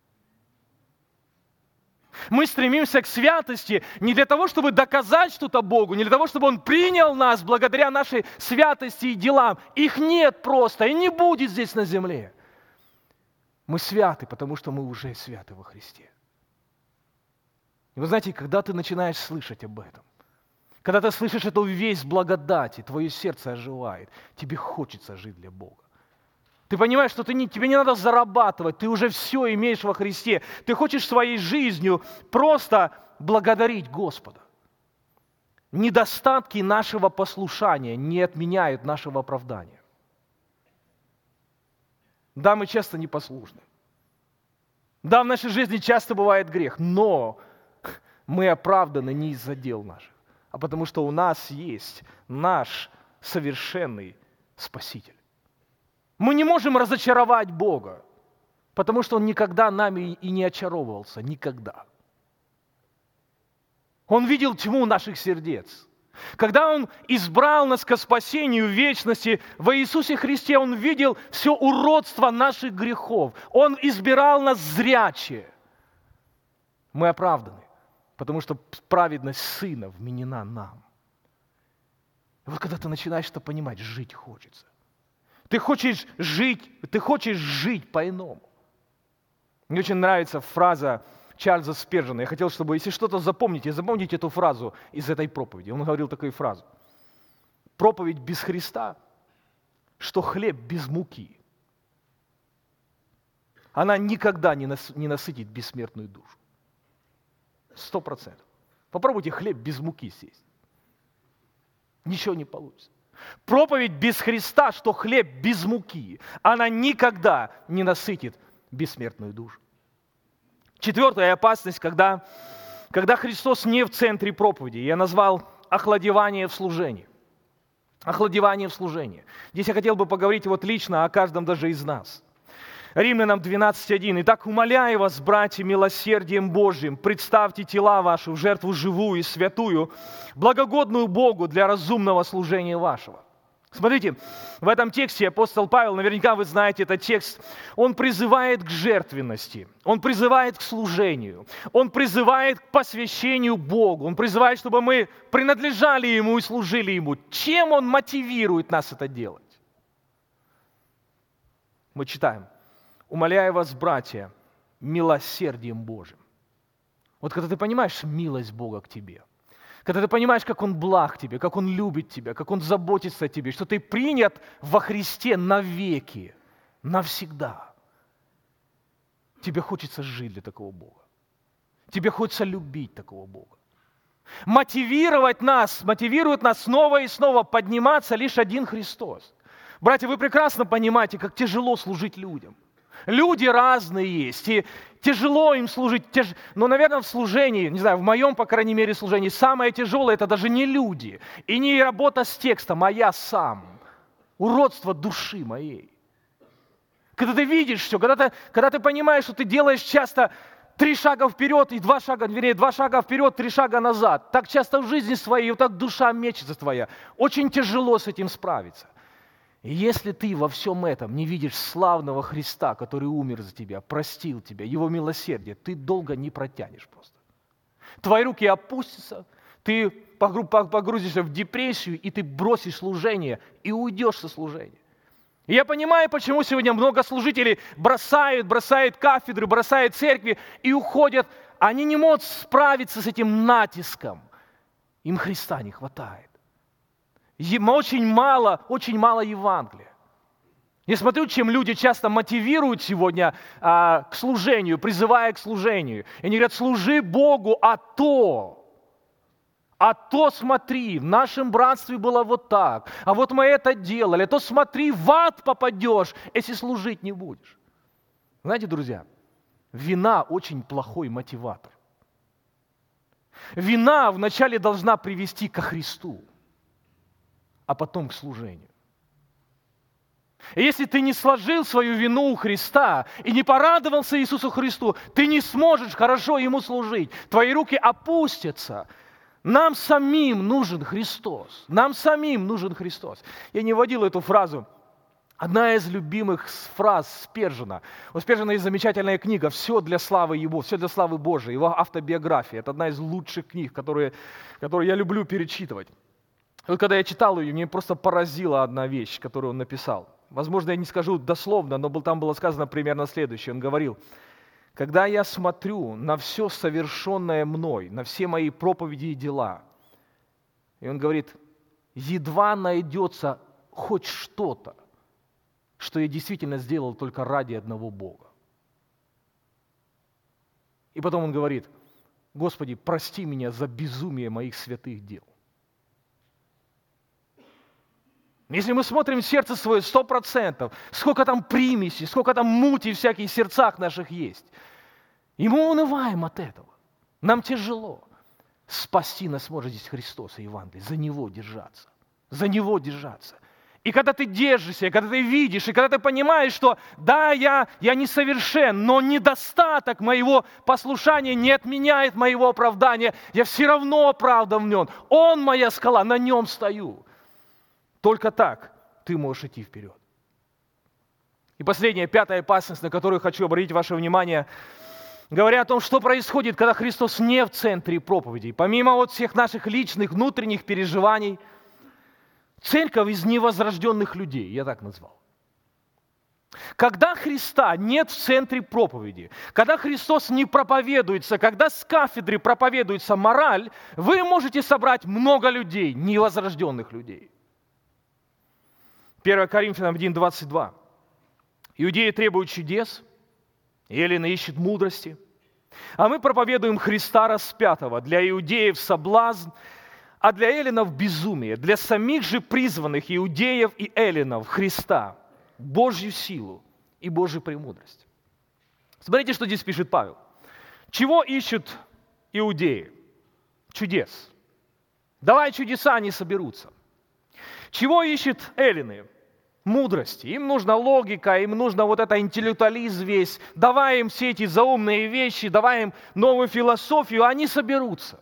Мы стремимся к святости не для того, чтобы доказать что-то Богу, не для того, чтобы Он принял нас благодаря нашей святости и делам. Их нет просто и не будет здесь на земле. Мы святы, потому что мы уже святы во Христе. И вы знаете, когда ты начинаешь слышать об этом, когда ты слышишь эту весть благодати, твое сердце оживает, тебе хочется жить для Бога. Ты понимаешь, что тебе не надо зарабатывать, ты уже все имеешь во Христе. Ты хочешь своей жизнью просто благодарить Господа. Недостатки нашего послушания не отменяют нашего оправдания. Да, мы часто непослушны. Да, в нашей жизни часто бывает грех, но мы оправданы не из-за дел наших, а потому что у нас есть наш совершенный Спаситель. Мы не можем разочаровать Бога, потому что Он никогда нами и не очаровывался. Никогда. Он видел тьму наших сердец. Когда Он избрал нас ко спасению вечности, во Иисусе Христе Он видел все уродство наших грехов. Он избирал нас зряче. Мы оправданы, потому что праведность Сына вменена нам. И вот когда ты начинаешь это понимать, жить хочется. Ты хочешь жить по-иному. Мне очень нравится фраза Чарльза Спержена. Я хотел, чтобы, если что-то запомните эту фразу из этой проповеди. Он говорил такую фразу. Проповедь без Христа, что хлеб без муки. Она никогда не насытит бессмертную душу. 100%. Попробуйте хлеб без муки съесть. Ничего не получится. Проповедь без Христа, что хлеб без муки, она никогда не насытит бессмертную душу. Четвертая опасность, когда Христос не в центре проповеди, я назвал охладевание в служении. Охладевание в служении. Здесь я хотел бы поговорить вот лично о каждом даже из нас. Римлянам 12:1. «Итак, умоляю вас, братья, милосердием Божьим, представьте тела ваши в жертву живую и святую, благогодную Богу для разумного служения вашего». Смотрите, в этом тексте апостол Павел, наверняка вы знаете этот текст, он призывает к жертвенности, он призывает к служению, он призывает к посвящению Богу, он призывает, чтобы мы принадлежали Ему и служили Ему. Чем он мотивирует нас это делать? Мы читаем. «Умоляю вас, братья, милосердием Божьим». Вот когда ты понимаешь милость Бога к тебе, когда ты понимаешь, как Он благ тебе, как Он любит тебя, как Он заботится о тебе, что ты принят во Христе навеки, навсегда, тебе хочется жить для такого Бога. Тебе хочется любить такого Бога. Мотивирует нас снова и снова подниматься лишь один Христос. Братья, вы прекрасно понимаете, как тяжело служить людям. Люди разные есть, и тяжело им служить. Но, наверное, в служении, не знаю, в моем, по крайней мере, служении, самое тяжелое – это даже не люди, и не работа с текстом, а я сам. Уродство души моей. Когда ты видишь все, когда ты понимаешь, что ты делаешь часто 3 шага вперед и 2 шага вперед, 3 шага назад. Так часто в жизни своей, вот так душа мечется твоя. Очень тяжело с этим справиться. И если ты во всем этом не видишь славного Христа, который умер за тебя, простил тебя, Его милосердие, ты долго не протянешь просто. Твои руки опустятся, ты погрузишься в депрессию, и ты бросишь служение, и уйдешь со служения. И я понимаю, почему сегодня много служителей бросают кафедры, бросают церкви и уходят. Они не могут справиться с этим натиском. Им Христа не хватает. Им очень мало Евангелия. Я смотрю, чем люди часто мотивируют сегодня к служению, призывая к служению. И они говорят, служи Богу, а то смотри, в нашем братстве было вот так, а вот мы это делали, а то смотри, в ад попадешь, если служить не будешь. Знаете, друзья, вина очень плохой мотиватор. Вина вначале должна привести ко Христу, а потом к служению. И если ты не сложил свою вину у Христа и не порадовался Иисусу Христу, ты не сможешь хорошо Ему служить. Твои руки опустятся. Нам самим нужен Христос. Нам самим нужен Христос. Я не вводил эту фразу. Одна из любимых фраз Спержена. У Спержена есть замечательная книга «Все для славы Его», «Все для славы Божией», его автобиография. Это одна из лучших книг, которые я люблю перечитывать. Вот когда я читал ее, мне просто поразила одна вещь, которую он написал. Возможно, я не скажу дословно, но там было сказано примерно следующее. Он говорил, когда я смотрю на все совершенное мной, на все мои проповеди и дела, и он говорит, едва найдется хоть что-то, что я действительно сделал только ради одного Бога. И потом он говорит, Господи, прости меня за безумие моих святых дел. Если мы смотрим в сердце свое 100%, сколько там примесей, сколько там мути всяких в сердцах наших есть, и мы унываем от этого. Нам тяжело. Спасти нас может здесь Христос и Евангелие. За Него держаться. За Него держаться. И когда ты держишься, и когда ты видишь, и когда ты понимаешь, что да, я несовершен, но недостаток моего послушания не отменяет моего оправдания, я все равно оправдан в Нем. Он моя скала, на Нем стою. Только так ты можешь идти вперед. И последняя, 5-я опасность, на которую хочу обратить ваше внимание, говоря о том, что происходит, когда Христос не в центре проповедей. Помимо вот всех наших личных, внутренних переживаний, церковь из невозрожденных людей, я так назвал. Когда Христа нет в центре проповеди, когда Христос не проповедуется, когда с кафедры проповедуется мораль, вы можете собрать много людей, невозрожденных людей. 1 Коринфянам 1:22. Иудеи требуют чудес, эллины ищут мудрости, а мы проповедуем Христа распятого, для иудеев соблазн, а для эллинов безумие, для самих же призванных иудеев и эллинов Христа, Божью силу и Божью премудрость. Смотрите, что здесь пишет Павел. Чего ищут иудеи? Чудес. Давай чудеса, они соберутся. Чего ищут эллины? Мудрости. Им нужна логика, им нужно вот это интеллектуализм весь. Давай им все эти заумные вещи, давай им новую философию, они соберутся.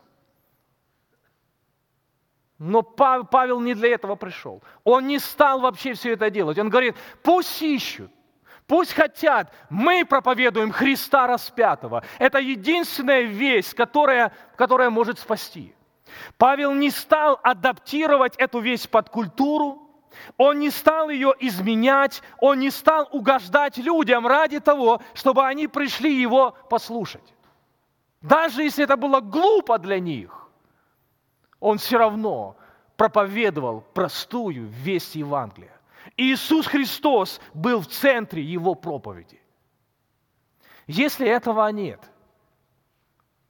Но Павел не для этого пришел. Он не стал вообще все это делать. Он говорит, пусть ищут, пусть хотят. Мы проповедуем Христа распятого. Это единственная весть, которая может спасти. Павел не стал адаптировать эту весть под культуру, он не стал ее изменять, он не стал угождать людям ради того, чтобы они пришли его послушать. Даже если это было глупо для них, он все равно проповедовал простую весть Евангелия. Иисус Христос был в центре его проповеди. Если этого нет,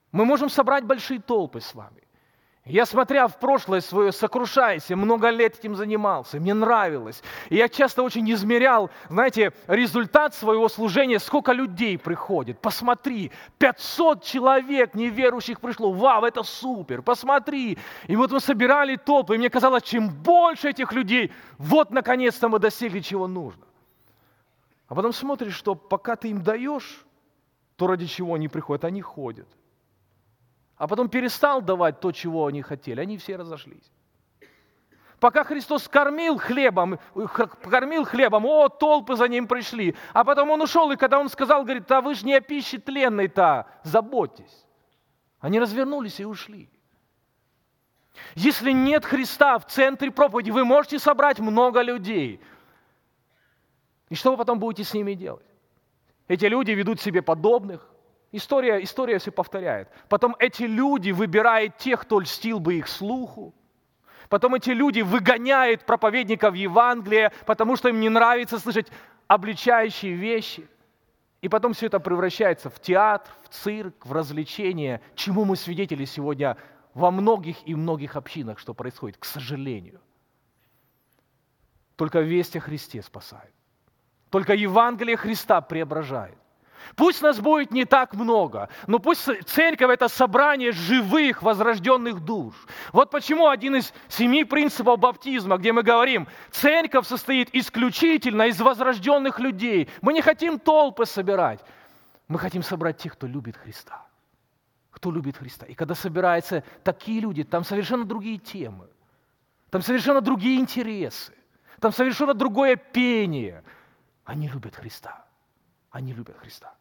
Мы можем собрать большие толпы с вами. Я, смотря в прошлое свое, сокрушаясь, я много лет этим занимался, мне нравилось. И я часто очень измерял, знаете, результат своего служения, сколько людей приходит. Посмотри, 500 человек неверующих пришло, вау, это супер, посмотри. И вот мы собирали толпы, и мне казалось, чем больше этих людей, вот наконец-то мы достигли чего нужно. А потом смотришь, что пока ты им даешь, то ради чего они приходят, они ходят. А потом перестал давать то, чего они хотели, они все разошлись. Пока Христос кормил хлебом, толпы за ним пришли. А потом он ушел, и когда он сказал, говорит, а вы же не о пище тленной-то, заботьтесь. Они развернулись и ушли. Если нет Христа в центре проповеди, вы можете собрать много людей. И что вы потом будете с ними делать? Эти люди ведут себе подобных. История все повторяет. Потом эти люди выбирают тех, кто льстил бы их слуху. Потом эти люди выгоняют проповедников Евангелия, потому что им не нравится слышать обличающие вещи. И потом все это превращается в театр, в цирк, в развлечение, чему мы свидетели сегодня во многих и многих общинах, что происходит, к сожалению. Только весть о Христе спасает. Только Евангелие Христа преображает. Пусть нас будет не так много, но пусть церковь – это собрание живых, возрожденных душ. Вот почему один из 7 принципов баптизма, где мы говорим, церковь состоит исключительно из возрожденных людей. Мы не хотим толпы собирать, мы хотим собрать тех, кто любит Христа. Кто любит Христа. И когда собираются такие люди, там совершенно другие темы, там совершенно другие интересы, там совершенно другое пение. Они любят Христа. Они любят Христа.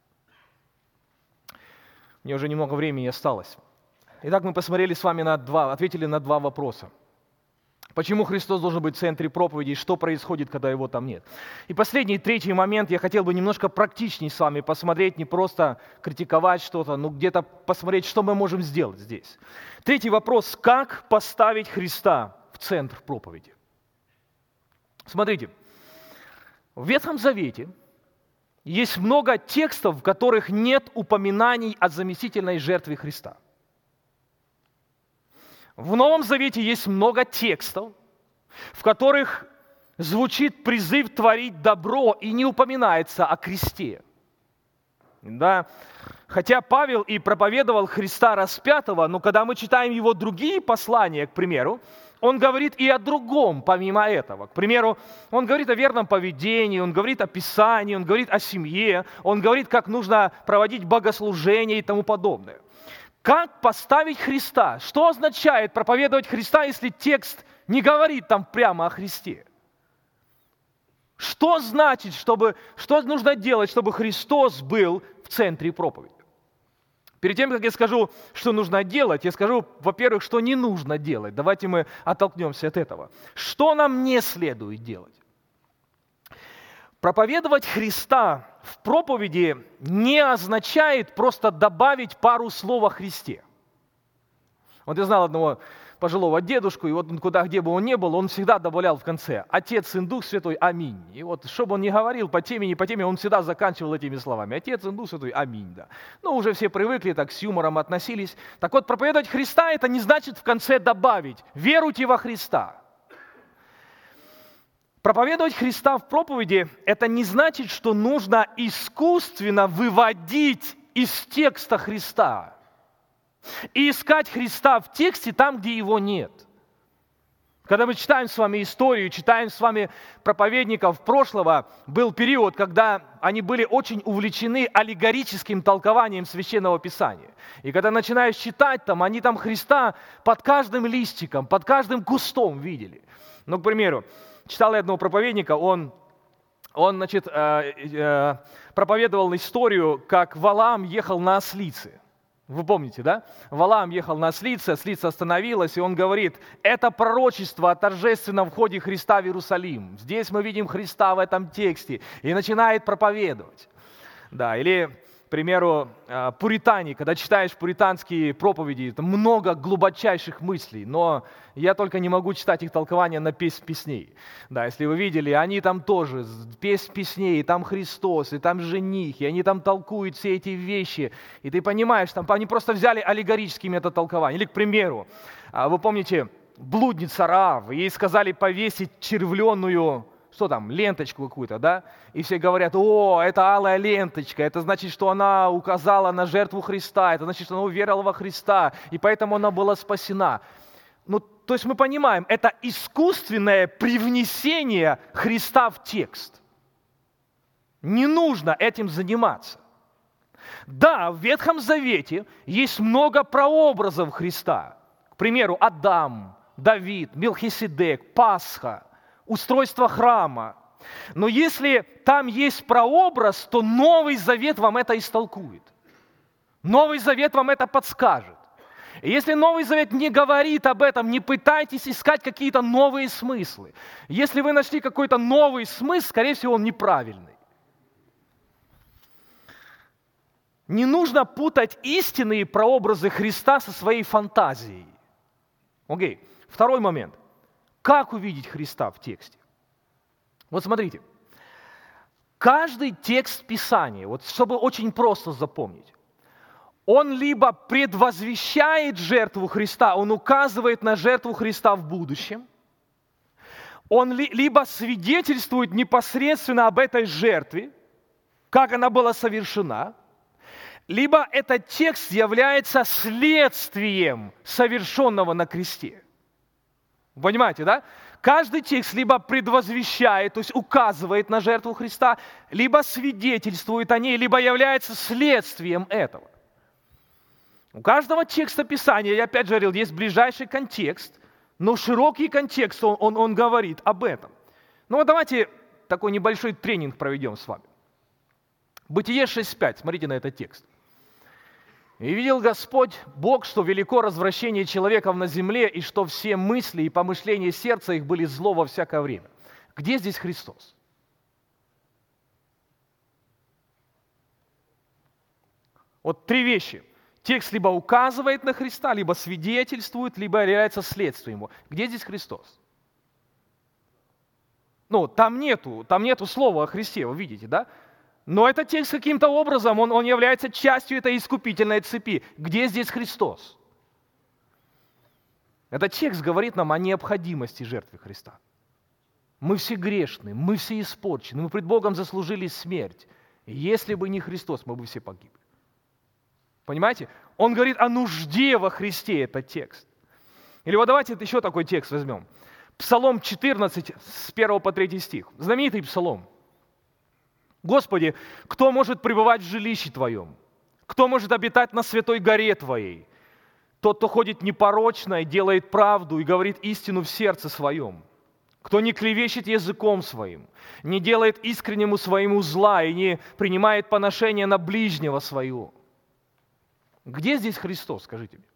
Мне уже немного времени осталось. Итак, мы посмотрели с вами ответили на 2 вопроса. Почему Христос должен быть в центре проповеди и что происходит, когда Его там нет? И последний, 3 момент, я хотел бы немножко практичнее с вами посмотреть, не просто критиковать что-то, но где-то посмотреть, что мы можем сделать здесь. 3 вопрос, как поставить Христа в центр проповеди? Смотрите, в Ветхом Завете есть много текстов, в которых нет упоминаний о заместительной жертве Христа. В Новом Завете есть много текстов, в которых звучит призыв творить добро и не упоминается о кресте. Да? Хотя Павел и проповедовал Христа распятого, но когда мы читаем его другие послания, к примеру, он говорит и о другом, помимо этого. К примеру, он говорит о верном поведении, он говорит о Писании, он говорит о семье, он говорит, как нужно проводить богослужение и тому подобное. Как поставить Христа? Что означает проповедовать Христа, если текст не говорит там прямо о Христе? Что значит, что нужно делать, чтобы Христос был в центре проповеди? Перед тем, как я скажу, что нужно делать, я скажу, во-первых, что не нужно делать. Давайте мы оттолкнемся от этого. Что нам не следует делать? Проповедовать Христа в проповеди не означает просто добавить пару слов о Христе. Вот я знал одного пожилого дедушку, и вот он где бы он ни был, он всегда добавлял в конце: Отец, Сын, Дух Святой, аминь. И вот, что бы он ни говорил по теме, не по теме, он всегда заканчивал этими словами: Отец, Сын, Дух Святой, аминь. Да. Ну, уже все привыкли, так с юмором относились. Так вот, проповедовать Христа – это не значит в конце добавить: веруйте во Христа. Проповедовать Христа в проповеди – это не значит, что нужно искусственно выводить из текста Христа и искать Христа в тексте там, где Его нет. Когда мы читаем с вами историю, читаем с вами проповедников прошлого, был период, когда они были очень увлечены аллегорическим толкованием Священного Писания. И когда начинаешь читать там, они там Христа под каждым листиком, под каждым кустом видели. Ну, к примеру, читал я одного проповедника, он проповедовал историю, как Валаам ехал на ослице. Вы помните, да? Валаам ехал на ослице, ослица остановилась, и он говорит: это пророчество о торжественном входе Христа в Иерусалим. Здесь мы видим Христа в этом тексте. И начинает проповедовать. Да, или К примеру, пуритане, когда читаешь пуританские проповеди, там много глубочайших мыслей, но я только не могу читать их толкования на «Песнь песней». Да, если вы видели, они там тоже, «Песнь песней», и там Христос, и там жених, и они там толкуют все эти вещи, и ты понимаешь, там они просто взяли аллегорический метод толкования. Или, к примеру, вы помните, блудница Раав, ей сказали повесить червленную, что там, ленточку какую-то, да? И все говорят: о, это алая ленточка, это значит, что она указала на жертву Христа, это значит, что она уверовала во Христа, и поэтому она была спасена. Ну, то есть мы понимаем, это искусственное привнесение Христа в текст. Не нужно этим заниматься. Да, в Ветхом Завете есть много прообразов Христа. К примеру, Адам, Давид, Мелхиседек, Пасха, устройство храма. Но если там есть прообраз, то Новый Завет вам это истолкует. Новый Завет вам это подскажет. И если Новый Завет не говорит об этом, не пытайтесь искать какие-то новые смыслы. Если вы нашли какой-то новый смысл, скорее всего, он неправильный. Не нужно путать истинные прообразы Христа со своей фантазией. Окей. Второй момент. Как увидеть Христа в тексте? Вот смотрите. Каждый текст Писания, вот чтобы очень просто запомнить, он либо предвозвещает жертву Христа, он указывает на жертву Христа в будущем, он либо свидетельствует непосредственно об этой жертве, как она была совершена, либо этот текст является следствием совершенного на кресте. Понимаете, да? Каждый текст либо предвозвещает, то есть указывает на жертву Христа, либо свидетельствует о ней, либо является следствием этого. У каждого текста Писания, я опять же говорил, есть ближайший контекст, но широкий контекст, он говорит об этом. Ну вот давайте такой небольшой тренинг проведем с вами. Бытие 6:5, смотрите на этот текст. «И видел Господь Бог, что велико развращение человеков на земле, и что все мысли и помышления сердца их были зло во всякое время». Где здесь Христос? Вот три вещи. Текст либо указывает на Христа, либо свидетельствует, либо является следствием его. Где здесь Христос? Ну, там нету слова о Христе, вы видите, да? Но этот текст каким-то образом, он является частью этой искупительной цепи. Где здесь Христос? Этот текст говорит нам о необходимости жертвы Христа. Мы все грешны, мы все испорчены, мы пред Богом заслужили смерть. И если бы не Христос, мы бы все погибли. Понимаете? Он говорит о нужде во Христе, этот текст. Или вот давайте еще такой текст возьмем. Псалом 14, с 1 по 3 стих. Знаменитый псалом. «Господи, кто может пребывать в жилище Твоем? Кто может обитать на святой горе Твоей? Тот, кто ходит непорочно и делает правду и говорит истину в сердце своем. Кто не клевещет языком своим, не делает искреннему своему зла и не принимает поношения на ближнего своего». Где здесь Христос, скажите мне?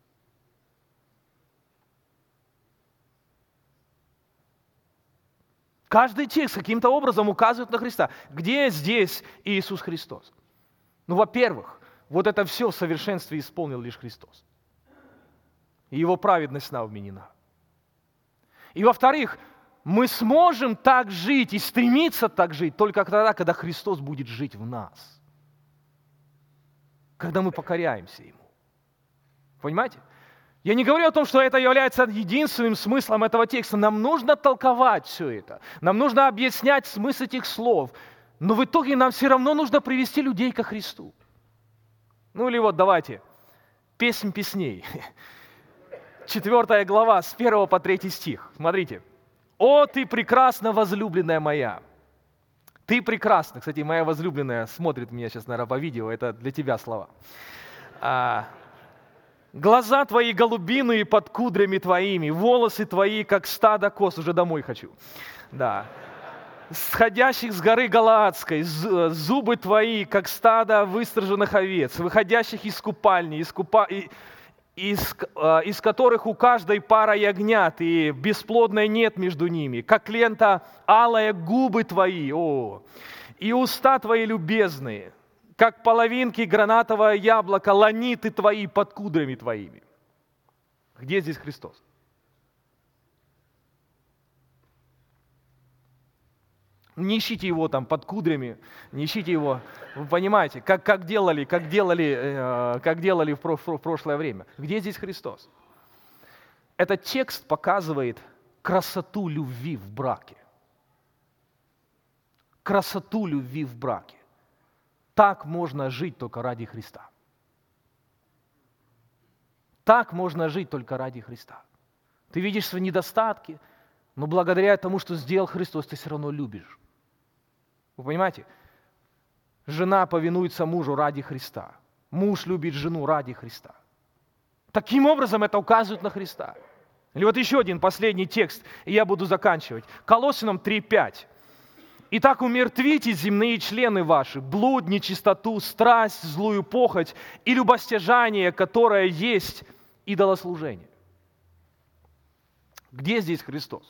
Каждый текст каким-то образом указывает на Христа. Где здесь Иисус Христос? Ну, во-первых, вот это все в совершенстве исполнил лишь Христос. И Его праведность нам вменена. И во-вторых, мы сможем так жить и стремиться так жить только тогда, когда Христос будет жить в нас. Когда мы покоряемся Ему. Понимаете? Я не говорю о том, что это является единственным смыслом этого текста. Нам нужно толковать все это. Нам нужно объяснять смысл этих слов. Но в итоге нам все равно нужно привести людей ко Христу. Ну или вот давайте. Песнь песней. 4 глава, с 1 по 3 стих. Смотрите. «О, ты прекрасна, возлюбленная моя». Ты прекрасна. Кстати, моя возлюбленная смотрит меня сейчас, наверное, по видео. Это для тебя слова. «Глаза твои голубиные под кудрями твоими, волосы твои, как стадо коз». Уже домой хочу. Да. «Сходящих с горы Галаадской, зубы твои, как стадо выстриженных овец, выходящих из купальни, из которых у каждой пара ягнят, и бесплодной нет между ними, как лента алая губы твои, и уста твои любезные». как половинки гранатового яблока, ланиты твои под кудрями твоими. Где здесь Христос? Не ищите его там под кудрями, не ищите его, вы понимаете, как делали в прошлое время. Где здесь Христос? Этот текст показывает красоту любви в браке. Красоту любви в браке. Так можно жить только ради Христа. Так можно жить только ради Христа. Ты видишь свои недостатки, но благодаря тому, что сделал Христос, ты все равно любишь. Вы понимаете? Жена повинуется мужу ради Христа. Муж любит жену ради Христа. Таким образом это указывает на Христа. Или вот еще один последний текст, и я буду заканчивать. Колоссянам 3:5. «Итак, умертвите земные члены ваши, блуд, нечистоту, страсть, злую похоть и любостяжание, которое есть идолослужение». Где здесь Христос?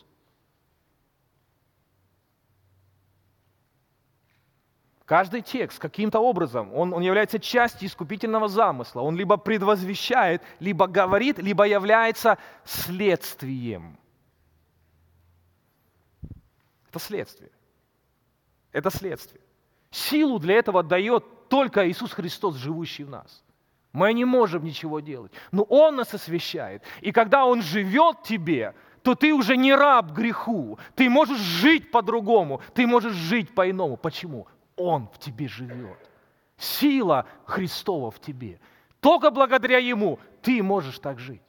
Каждый текст каким-то образом, он является частью искупительного замысла. Он либо предвозвещает, либо говорит, либо является следствием. Это следствие. Это следствие. Силу для этого дает только Иисус Христос, живущий в нас. Мы не можем ничего делать, но Он нас освящает. И когда Он живет в тебе, то ты уже не раб греху. Ты можешь жить по-другому, ты можешь жить по-иному. Почему? Он в тебе живет. Сила Христова в тебе. Только благодаря Ему ты можешь так жить.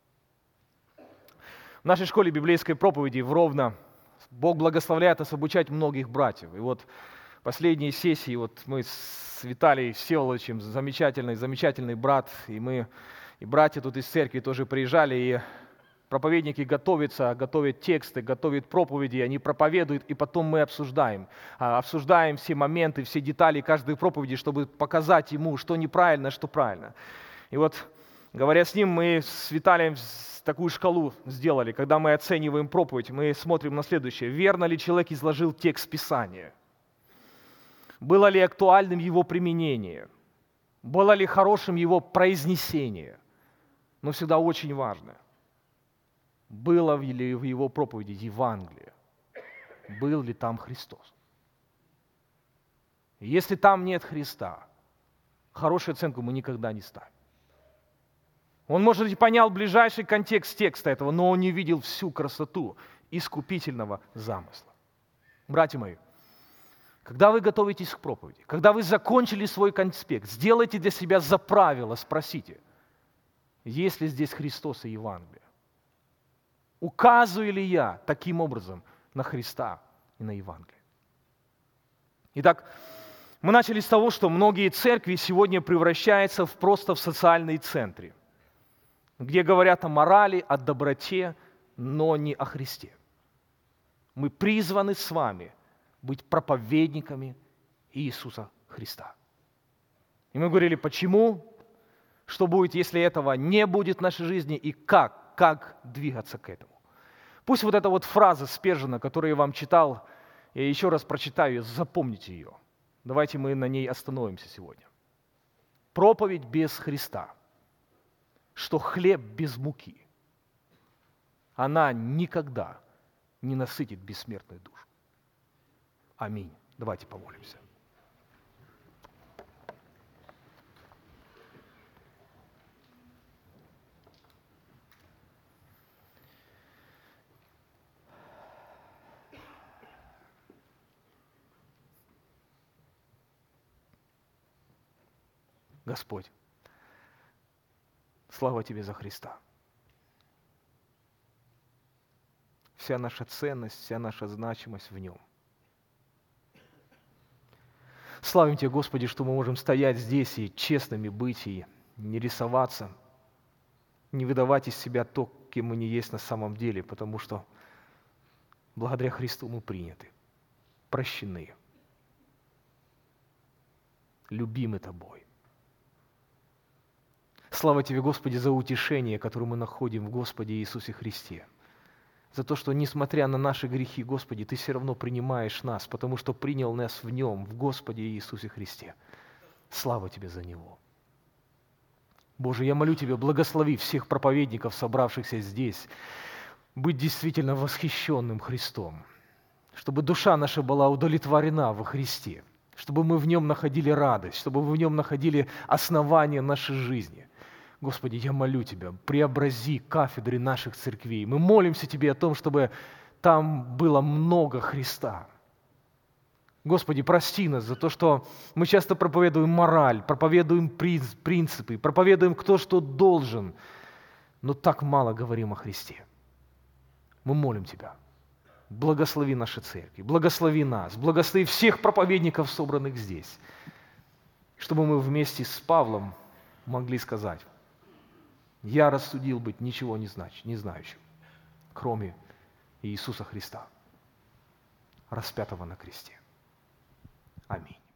В нашей школе библейской проповеди в Ровно Бог благословляет нас обучать многих братьев. И вот последние сессии, вот мы с Виталием Всеволодовичем, замечательный брат, и братья тут из церкви тоже приезжали, и проповедники готовят тексты, готовят проповеди, они проповедуют, и потом мы обсуждаем все моменты, все детали каждой проповеди, чтобы показать ему, что неправильно, что правильно. И вот, говоря с ним, мы с Виталием такую шкалу сделали, когда мы оцениваем проповедь, мы смотрим на следующее. Верно ли человек изложил текст Писания? Было ли актуальным его применение? Было ли хорошим его произнесение? Но всегда очень важно. Было ли в его проповеди Евангелие? Был ли там Христос? Если там нет Христа, хорошую оценку мы никогда не ставим. Он, может, и понял ближайший контекст текста этого, но он не видел всю красоту искупительного замысла. Братья мои, когда вы готовитесь к проповеди, когда вы закончили свой конспект, сделайте для себя за правило, спросите, есть ли здесь Христос и Евангелие? Указываю ли я таким образом на Христа и на Евангелие? Итак, мы начали с того, что многие церкви сегодня превращаются просто в социальные центры, где говорят о морали, о доброте, но не о Христе. Мы призваны с вами быть проповедниками Иисуса Христа. И мы говорили, почему, что будет, если этого не будет в нашей жизни, и как двигаться к этому. Пусть вот эта вот фраза Спержина, которую я вам читал, я еще раз прочитаю ее, запомните ее. Давайте мы на ней остановимся сегодня. Проповедь без Христа, что хлеб без муки, она никогда не насытит бессмертную душу. Аминь. Давайте помолимся. Господь, слава Тебе за Христа. Вся наша ценность, вся наша значимость в Нем. Славим Тебя, Господи, что мы можем стоять здесь и честными быть, и не рисоваться, не выдавать из себя то, кем мы не есть на самом деле, потому что благодаря Христу мы приняты, прощены, любимы Тобой. Слава Тебе, Господи, за утешение, которое мы находим в Господе Иисусе Христе. За то, что, несмотря на наши грехи, Господи, Ты все равно принимаешь нас, потому что принял нас в Нем, в Господе Иисусе Христе. Слава Тебе за него. Боже, я молю Тебя, благослови всех проповедников, собравшихся здесь, быть действительно восхищенным Христом, чтобы душа наша была удовлетворена во Христе, чтобы мы в Нем находили радость, чтобы мы в Нем находили основание нашей жизни. Господи, я молю Тебя, преобрази кафедры наших церквей. Мы молимся Тебе о том, чтобы там было много Христа. Господи, прости нас за то, что мы часто проповедуем мораль, проповедуем принципы, проповедуем кто что должен, но так мало говорим о Христе. Мы молим Тебя, благослови наши церкви, благослови нас, благослови всех проповедников, собранных здесь, чтобы мы вместе с Павлом могли сказать: я рассудил быть ничего не знающим, кроме Иисуса Христа, распятого на кресте. Аминь.